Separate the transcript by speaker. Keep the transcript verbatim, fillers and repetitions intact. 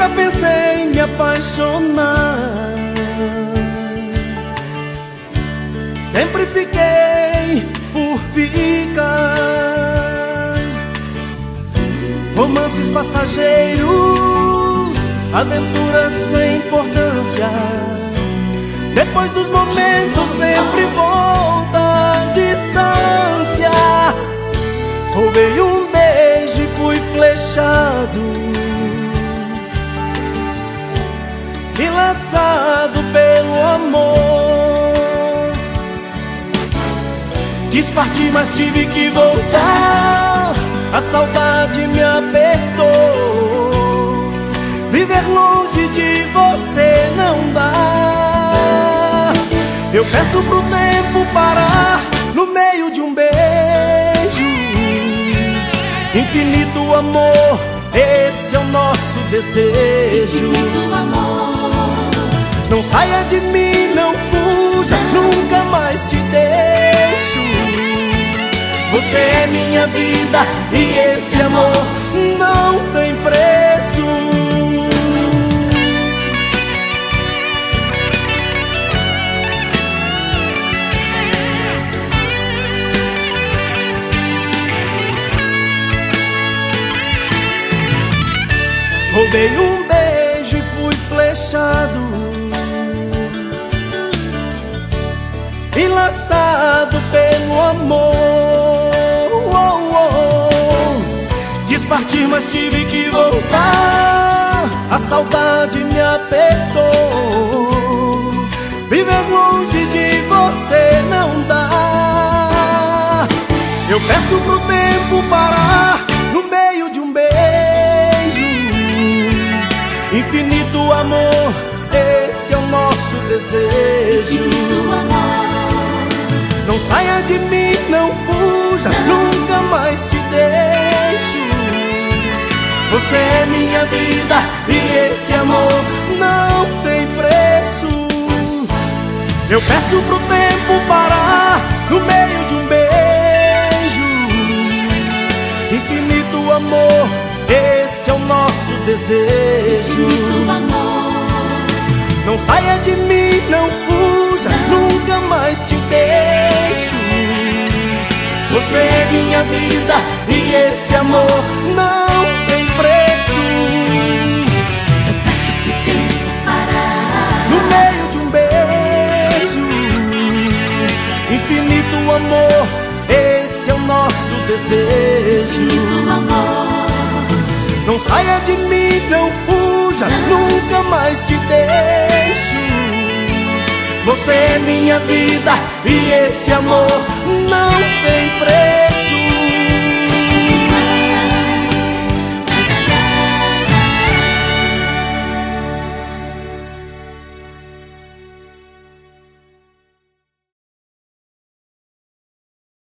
Speaker 1: Nunca pensei em me apaixonar, sempre fiquei por ficar. Romances passageiros, aventuras sem importância. Depois dos momentos sempre volta a distância. Roubei um beijo e fui flechado, enlaçado pelo amor. Quis partir, mas tive que voltar. A saudade me apertou. Viver longe de você não dá. Eu peço pro tempo parar no meio de um beijo. Infinito amor, esse é o nosso desejo. Não saia de mim, não fuja, nunca mais te deixo. Você é minha vida e esse amor não tem preço. Roubei um beijo e fui flechado, enlaçado pelo amor. Oh, oh. Quis partir, mas tive que voltar. A saudade me apertou. Viver longe de você não dá. Eu peço pro tempo parar no meio de um beijo. Infinito amor, esse é o nosso desejo. Não saia de mim, não fuja, nunca mais te deixo. Você é minha vida e esse amor não tem preço. Eu peço pro tempo parar no meio de um beijo. Infinito amor, esse é o nosso desejo. Não saia de mim, não fuja, nunca mais te deixo. Você é minha vida e esse amor não tem preço.
Speaker 2: Eu peço pro tempo parar
Speaker 1: no meio de um beijo. Infinito amor, esse é o nosso desejo. Não saia de mim, não fuja, nunca mais te deixo. Você é minha vida e esse amor não tem preço.